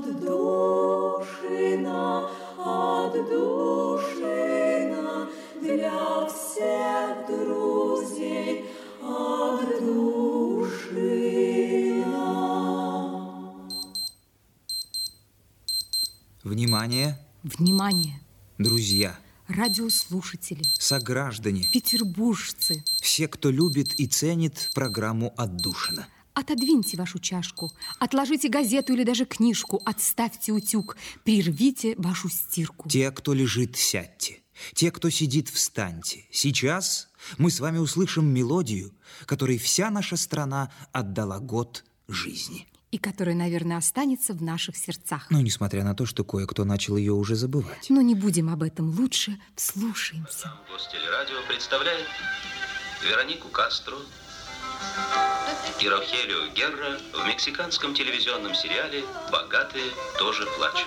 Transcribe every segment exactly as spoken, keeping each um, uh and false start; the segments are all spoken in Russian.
Отдушина, отдушина для всех друзей, отдушина. Внимание! Внимание! Друзья! Радиослушатели! Сограждане! Петербуржцы! Все, кто любит и ценит программу «Отдушина». Отодвиньте вашу чашку, отложите газету или даже книжку, отставьте утюг, прервите вашу стирку. Те, кто лежит, сядьте. Те, кто сидит, встаньте. Сейчас мы с вами услышим мелодию, которой вся наша страна отдала год жизни. И которая, наверное, останется в наших сердцах. Ну, несмотря на то, что кое-кто начал ее уже забывать. Но не будем об этом, лучше вслушаемся. Гостелерадио представляет Веронику Кастро и Рохелио Герра в мексиканском телевизионном сериале «Богатые тоже плачут».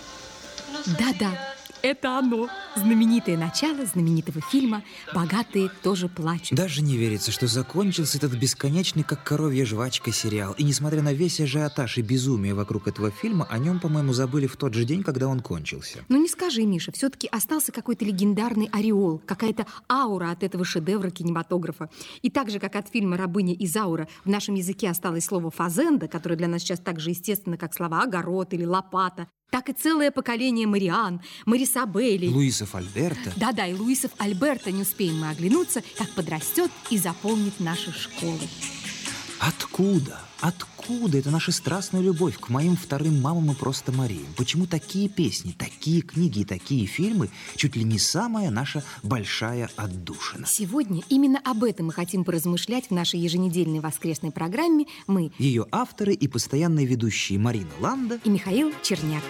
Да-да, это оно. Знаменитое начало знаменитого фильма «Богатые тоже плачут». Даже не верится, что закончился этот бесконечный, как коровья жвачка, сериал. И несмотря на весь ажиотаж и безумие вокруг этого фильма, о нем, по-моему, забыли в тот же день, когда он кончился. Ну не скажи, Миша, все-таки остался какой-то легендарный ореол, какая-то аура от этого шедевра кинематографа. И так же, как от фильма «Рабыня Изаура» в нашем языке осталось слово «фазенда», которое для нас сейчас так же естественно, как слова «огород» или «лопата», так и целое поколение Мариан, Марисабелей, Луисов Альберто. Да-да, и Луисов Альберто, не успеем мы оглянуться, как подрастет и заполнит наши школы. Откуда? Откуда это наша страстная любовь к моим вторым мамам и просто Мариям? Почему такие песни, такие книги и такие фильмы чуть ли не самая наша большая отдушина? Сегодня именно об этом мы хотим поразмышлять в нашей еженедельной воскресной программе. Мы, ее авторы и постоянные ведущие Марина Ланда и Михаил Черняк.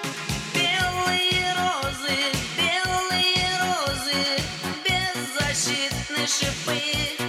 Белые розы, белые розы, беззащитны шипы.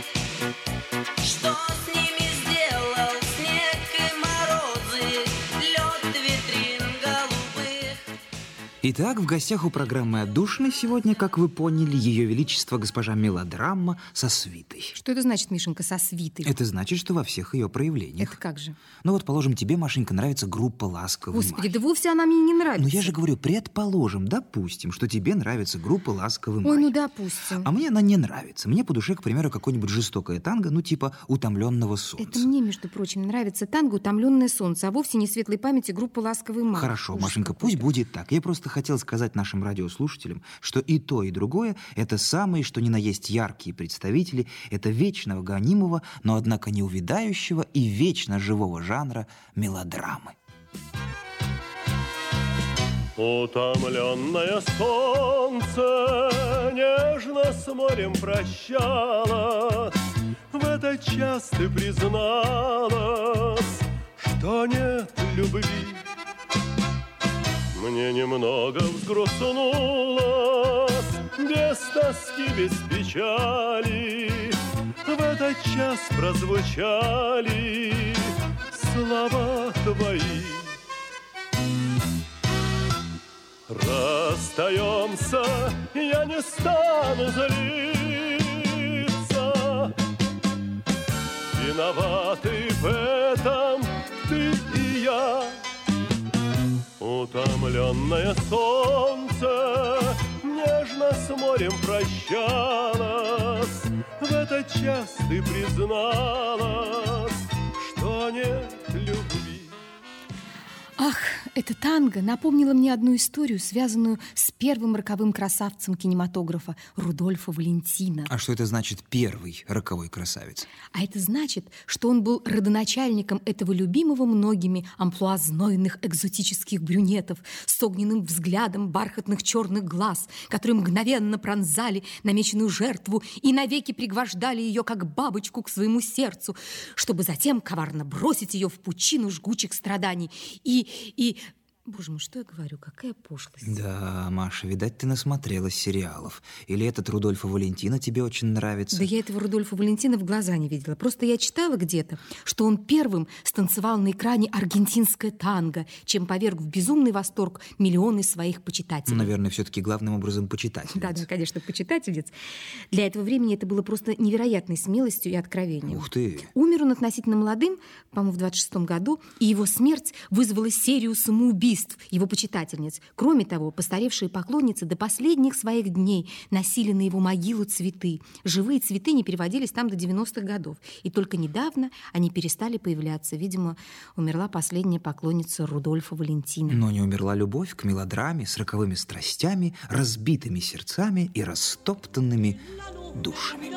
Что с ними сделал снег и морозы, лед витрин голубых? Итак, в гостях у программы «Отдушина» сегодня, как вы поняли, Ее Величество госпожа Мелодрама со свитой. Что это значит, Мишенька, со свитой? Это значит, что во всех ее проявлениях. Это как же? Ну вот, положим, тебе, Машенька, нравится группа «Ласковый май». Господи, да вовсе она мне не нравится. Ну я же говорю, предположим, допустим, что тебе нравится группа «Ласковый май». Ой, ну допустим. А мне она не нравится. Мне по душе, к примеру, какое-нибудь жестокое танго, ну типа «Утомленного солнца». Это мне, между прочим, нравится танго «Утомленное солнце», а вовсе не светлой памяти группа «Ласковый май». Хорошо, Уж Машенька, какой-то. пусть будет так. Я просто хотел сказать нашим радиослушателям, что и то, и другое – это самые, что ни на есть яркие представители это вечного гонимого, но, однако, не увядающего и вечно живого жанра мелодрамы. Утомленное солнце нежно с морем прощалось. В этот час ты призналась, что нет любви. Мне немного взгрустнулось, без тоски, без печали. В этот час прозвучали слова твои. Расстаемся, я не стану злиться. Виноваты в этом ты и я. Утомленное солнце нежно с морем прощалось. В этот час ты призналась, что нет любви. Ах, это танго напомнило мне одну историю, связанную с первым роковым красавцем кинематографа Рудольфо Валентино. А что это значит «первый роковой красавец»? А это значит, что он был родоначальником этого любимого многими амплуа знойных экзотических брюнетов с огненным взглядом бархатных черных глаз, которые мгновенно пронзали намеченную жертву и навеки пригвождали ее, как бабочку, к своему сердцу, чтобы затем коварно бросить ее в пучину жгучих страданий и... и... Боже мой, что я говорю, какая пошлость. Да, Маша, видать, ты насмотрелась сериалов. Или этот Рудольфо Валентино тебе очень нравится? Да я этого Рудольфа Валентино в глаза не видела. Просто я читала где-то, что он первым станцевал на экране аргентинское танго, чем поверг в безумный восторг миллионы своих почитателей. Ну, наверное, все-таки главным образом почитательниц. Да, да, конечно, почитательниц. Для этого времени это было просто невероятной смелостью и откровением. Ух ты! Умер он относительно молодым, по-моему, в двадцать шестом году, и его смерть вызвала серию самоубийств его почитательниц. Кроме того, постаревшие поклонницы до последних своих дней носили на его могилу цветы. Живые цветы не переводились там до девяностых годов. И только недавно они перестали появляться. Видимо, умерла последняя поклонница Рудольфа Валентино. Но не умерла любовь к мелодраме с роковыми страстями, разбитыми сердцами и растоптанными душами.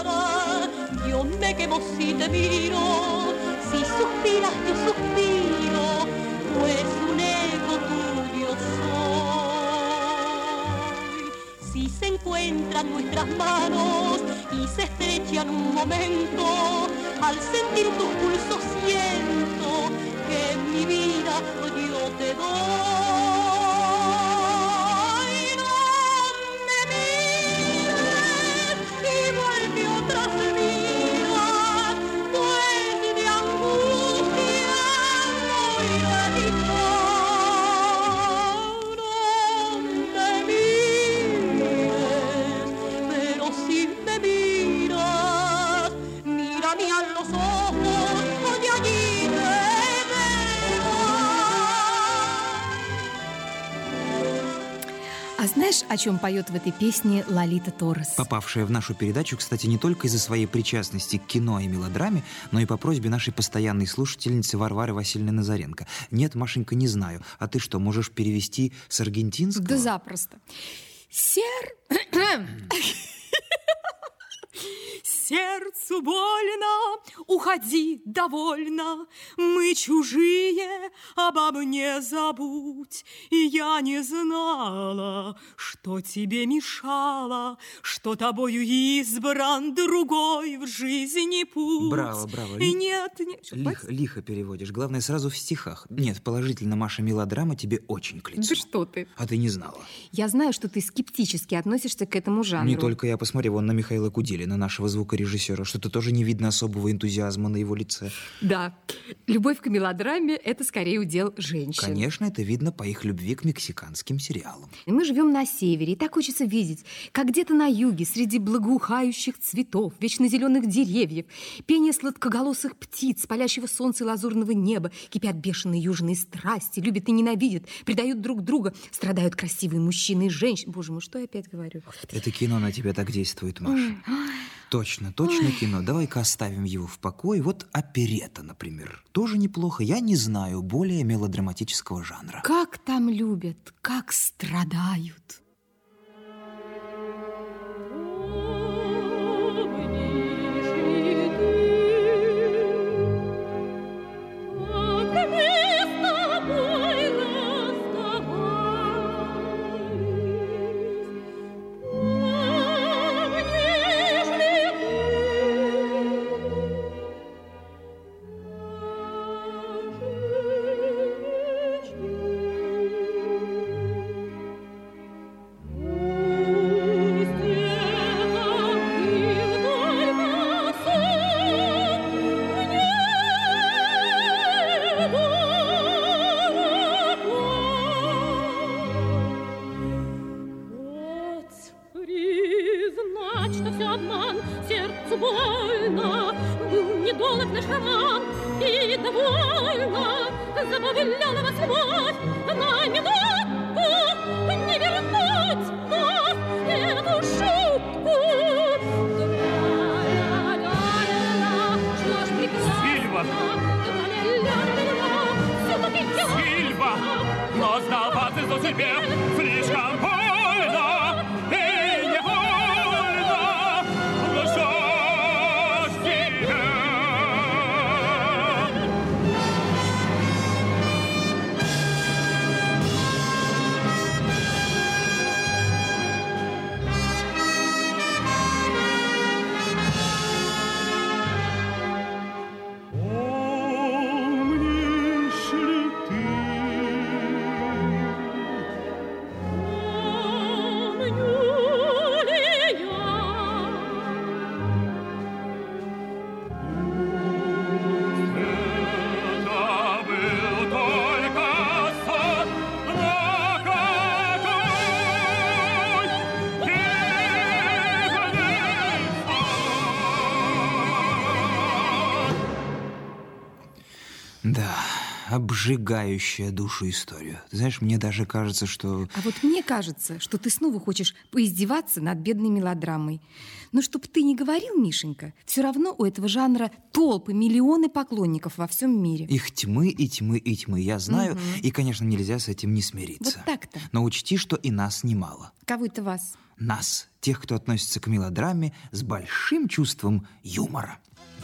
Si se encuentran nuestras manos y se estrechan un momento, al sentir tus pulsos siento que en mi vida yo te doy. No me mires y vuelve otra vida, pues de angustia voy a gritar. А знаешь, о чем поет в этой песне Лолита Торрес? Попавшая в нашу передачу, кстати, не только из-за своей причастности к кино и мелодраме, но и по просьбе нашей постоянной слушательницы Варвары Васильевны Назаренко. Нет, Машенька, не знаю. А ты что, можешь перевести с аргентинского? Да запросто. Сер... Сердцу больно, уходи довольно, мы чужие, об мне забудь. И я не знала, что тебе мешало, что тобою избран другой в жизни путь. Браво, браво. И нет, нет. Лихо, лихо переводишь. Главное, сразу в стихах. Нет, положительно, Маша, мелодрама тебе очень к лицу. Да что ты. А ты не знала. Я знаю, что ты скептически относишься к этому жанру. Не только я. Посмотри вон на Михаила Куделина, нашего звукорежиссера. Что-то тоже не видно особого энтузиазма на его лице. Да. Любовь к мелодраме – это скорее удел женщин. Конечно, это видно по их любви к мексиканским сериалам. И мы живем на севере, и так хочется видеть, как где-то на юге, среди благоухающих цветов, вечно зеленых деревьев, пение сладкоголосых птиц, палящего солнца и лазурного неба, кипят бешеные южные страсти, любят и ненавидят, предают друг друга, страдают красивые мужчины и женщины. Боже мой, что я опять говорю? Это кино на тебя так действует, Маша. Точно, точно Ой. кино. Давай-ка оставим его в покое. Вот оперетта, например. Тоже неплохо. Я не знаю более мелодраматического жанра. Как там любят, как страдают. Да, обжигающая душу историю. Ты знаешь, мне даже кажется, что... А вот мне кажется, что ты снова хочешь поиздеваться над бедной мелодрамой. Но чтоб ты не говорил, Мишенька, все равно у этого жанра толпы, миллионы поклонников во всем мире. Их тьмы и тьмы и тьмы, я знаю, Угу. и, конечно, нельзя с этим не смириться. Вот так-то. Но учти, что и нас немало. Кого это вас? Нас, тех, кто относится к мелодраме с большим чувством юмора.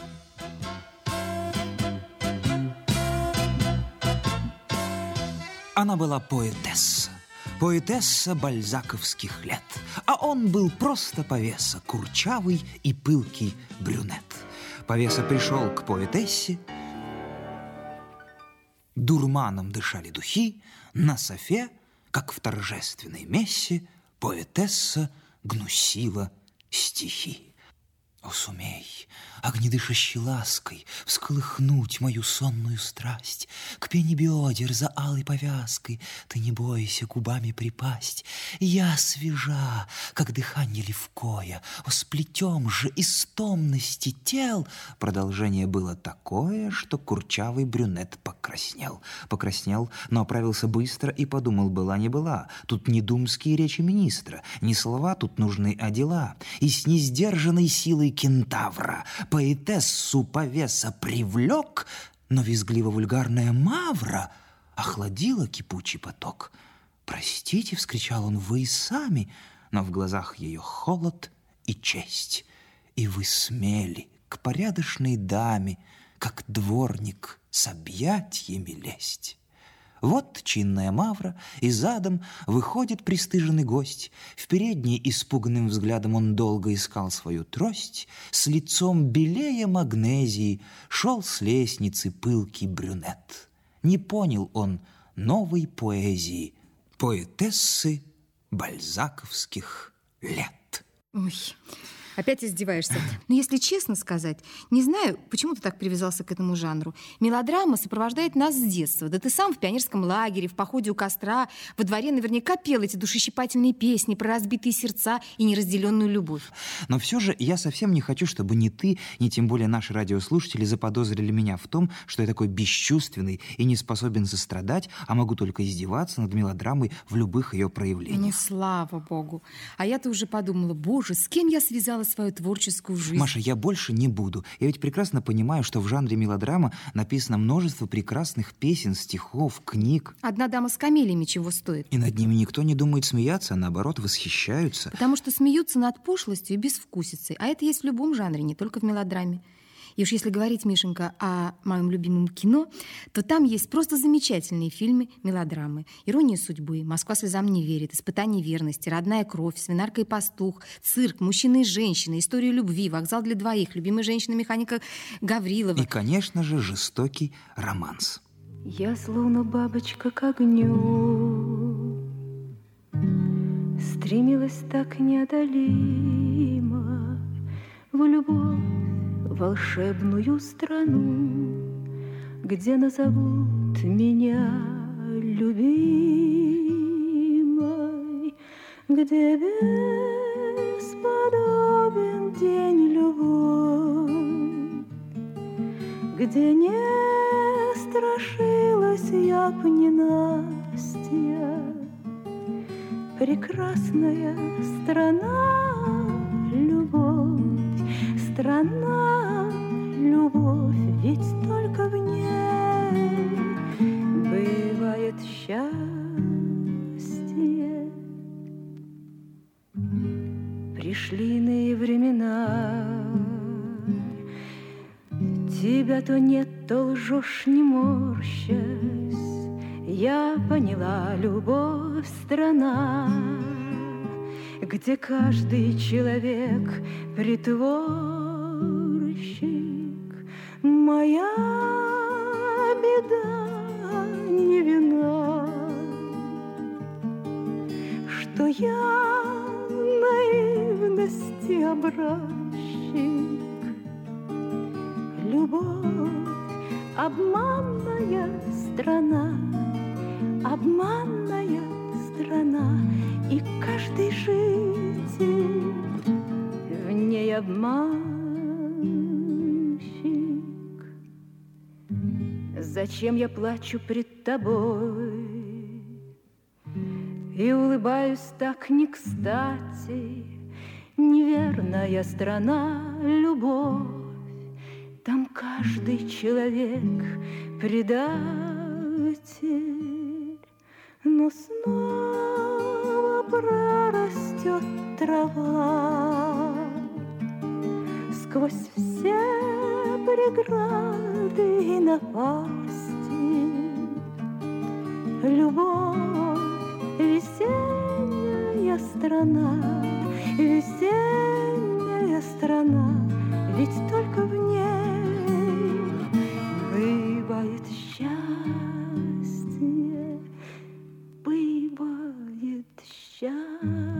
Она была поэтесса, поэтесса бальзаковских лет, а он был просто повеса, курчавый и пылкий брюнет. Повеса пришел к поэтессе, дурманом дышали духи, на софе, как в торжественной мессе, поэтесса гнусила стихи. О, сумей, огнедышащей лаской, всколыхнуть мою сонную страсть, к пене бедер за алой повязкой ты не бойся губами припасть. Я свежа, как дыхание левкое, о, сплетем же из томности тел. Продолжение было такое, что курчавый брюнет покраснел. Покраснел, но оправился быстро и подумал, была не была. Тут не думские речи министра, не слова тут нужны, а дела. И с несдержанной силой кентавра поэтессу повеса привлек, но визгливо-вульгарная мавра охладила кипучий поток. «Простите», — вскричал он, — «вы и сами», но в глазах ее холод и честь. И вы смели к порядочной даме, как дворник, с объятьями лезть. Вот чинная мавра, и задом выходит пристыженный гость. В передней испуганным взглядом он долго искал свою трость. С лицом белее магнезии шел с лестницы пылкий брюнет. Не понял он новой поэзии поэтессы бальзаковских лет. Ой, опять издеваешься. Но если честно сказать, не знаю, почему ты так привязался к этому жанру. Мелодрама сопровождает нас с детства. Да ты сам в пионерском лагере, в походе у костра, во дворе наверняка пел эти душещипательные песни про разбитые сердца и неразделенную любовь. Но все же я совсем не хочу, чтобы ни ты, ни тем более наши радиослушатели заподозрили меня в том, что я такой бесчувственный и не способен сострадать, а могу только издеваться над мелодрамой в любых ее проявлениях. Ну, слава богу. А я-то уже подумала, боже, с кем я связала свою творческую жизнь? Маша, я больше не буду. Я ведь прекрасно понимаю, что в жанре мелодрама написано множество прекрасных песен, стихов, книг. Одна дама с камелиями чего стоит. И над ними никто не думает смеяться, а наоборот восхищаются. Потому что смеются над пошлостью и безвкусицей. А это есть в любом жанре, не только в мелодраме. И уж если говорить, Мишенька, о моем любимом кино, то там есть просто замечательные фильмы, мелодрамы. «Ирония судьбы», «Москва слезам не верит», «Испытание верности», «Родная кровь», «Свинарка и пастух», «Цирк», «Мужчины и женщины», «История любви», «Вокзал для двоих», «Любимая женщина-механика Гаврилова». И, конечно же, жестокий романс. Я словно бабочка к огню стремилась так неодолимо в любовь, волшебную страну, где назовут меня любимой, где бесподобен день любовь, где не страшилась я б ненастья. Прекрасная страна, любовь, страна, любовь, ведь только в ней бывает счастье. Пришли иные времена, тебя то нет, то лжешь, не морщась. Я поняла, любовь — страна, где каждый человек притворщик. Моя беда не вина, что я наивности образчик. Любовь — обманная страна, обманная страна, и каждый житель в ней обманщик. зачем я плачу пред тобой и улыбаюсь так не кстати. Неверная страна, любовь, там каждый человек предатель, но снова прорастет трава сквозь все преграды и напасти. Любовь, весенняя страна, весенняя страна, ведь только в ней бывает счастье, бывает счастье.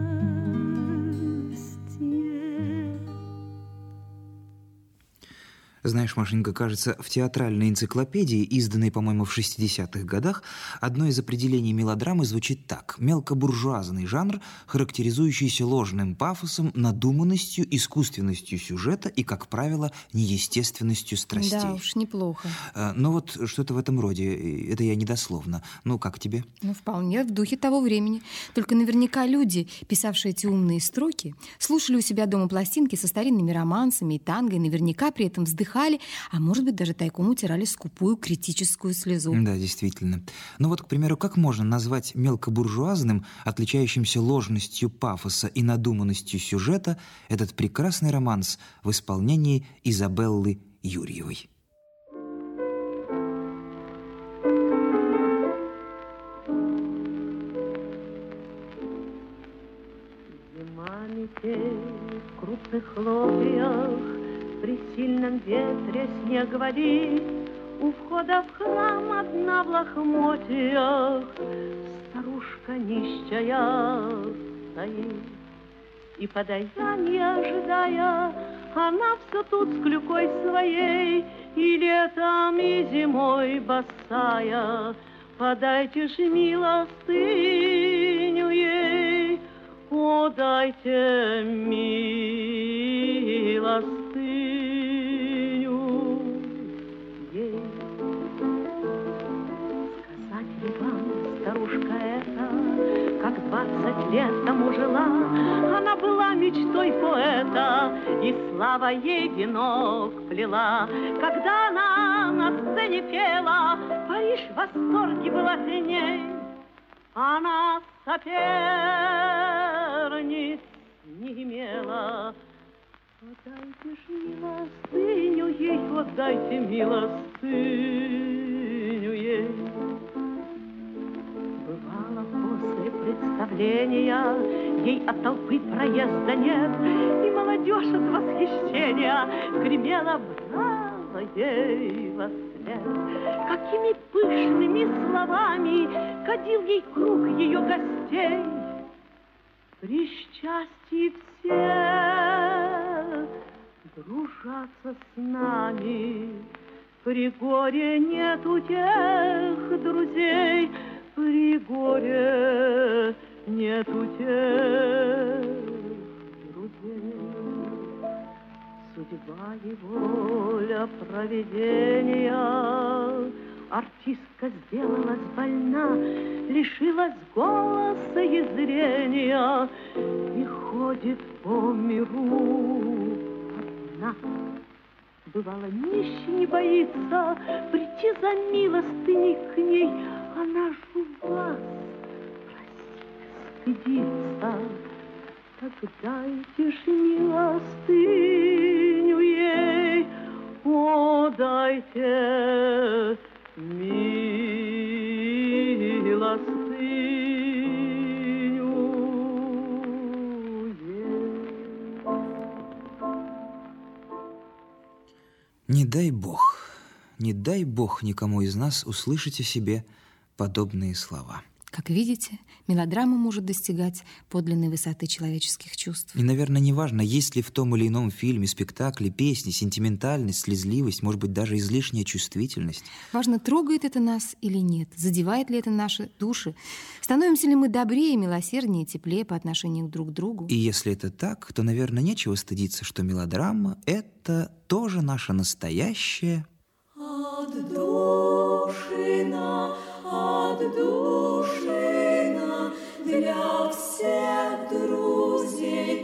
Знаешь, Машенька, кажется, в театральной энциклопедии, изданной, по-моему, в шестидесятых годах, одно из определений мелодрамы звучит так: мелкобуржуазный жанр, характеризующийся ложным пафосом, надуманностью, искусственностью сюжета и, как правило, неестественностью страстей. Да уж, неплохо. А, ну вот что-то в этом роде, это я недословно. Ну, как тебе? Ну, вполне в духе того времени. Только наверняка люди, писавшие эти умные строки, слушали у себя дома пластинки со старинными романсами и танго, и наверняка при этом вздыхали, а может быть, даже тайком утирали скупую критическую слезу. Да, действительно. Ну вот, к примеру, как можно назвать мелкобуржуазным, отличающимся ложностью пафоса и надуманностью сюжета, этот прекрасный романс в исполнении Изабеллы Юрьевой? Зима метель в крупных хлопьях, при сильном ветре снег валит, у входа в храм одна в лохмотьях старушка нищая стоит. И подаяния ожидая, она все тут с клюкой своей, и летом, и зимой босая. Подайте ж милостыню ей, о, дайте милостыню ей. Сказать ли вам, старушка эта, как двадцать лет тому жила, она была мечтой поэта, и слава ей венок плела. Когда она на сцене пела, Париж в восторге был от ней. Она соперниц не имела. Отдайте ж милостыню ей, отдайте милостыню ей. Бывало после представления ей от толпы проезда нет, и молодежь от восхищения гремела браво ей во след. Какими пышными словами кадил ей круг ее гостей. При счастье все дружатся с нами, при горе нет у тех друзей, при горе нет у тех друзей. Судьба и воля провидения, артистка сделалась больна, лишилась голоса и зрения и ходит по миру одна. Бывало, нищий не боится прийти за милостыней к ней, она ж у вас, простите, стыдится. Так дайте ж милостыню ей, о, дайте милостыню ей. Не дай Бог, не дай Бог никому из нас услышать о себе подобные слова. Как видите, мелодрама может достигать подлинной высоты человеческих чувств. И, наверное, неважно, есть ли в том или ином фильме, спектакле, песне, сентиментальность, слезливость, может быть, даже излишняя чувствительность. Важно, трогает это нас или нет, задевает ли это наши души, становимся ли мы добрее, милосерднее, теплее по отношению друг к другу. И если это так, то, наверное, нечего стыдиться, что мелодрама — это тоже наше настоящее. От души отдушина, отдушина для всех друзей,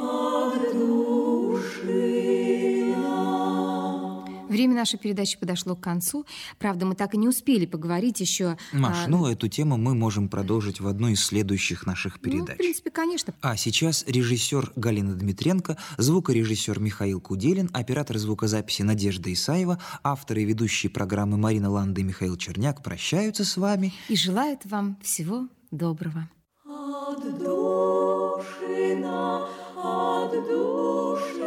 отдушина. Время нашей передачи подошло к концу. Правда, мы так и не успели поговорить еще... Маш, а... ну эту тему мы можем продолжить в одной из следующих наших передач. Ну, в принципе, конечно. А сейчас режиссер Галина Дмитренко, звукорежиссер Михаил Куделин, оператор звукозаписи Надежда Исаева, авторы и ведущие программы Марина Ланда и Михаил Черняк прощаются с вами. И желают вам всего доброго. Отдушина, отдушина.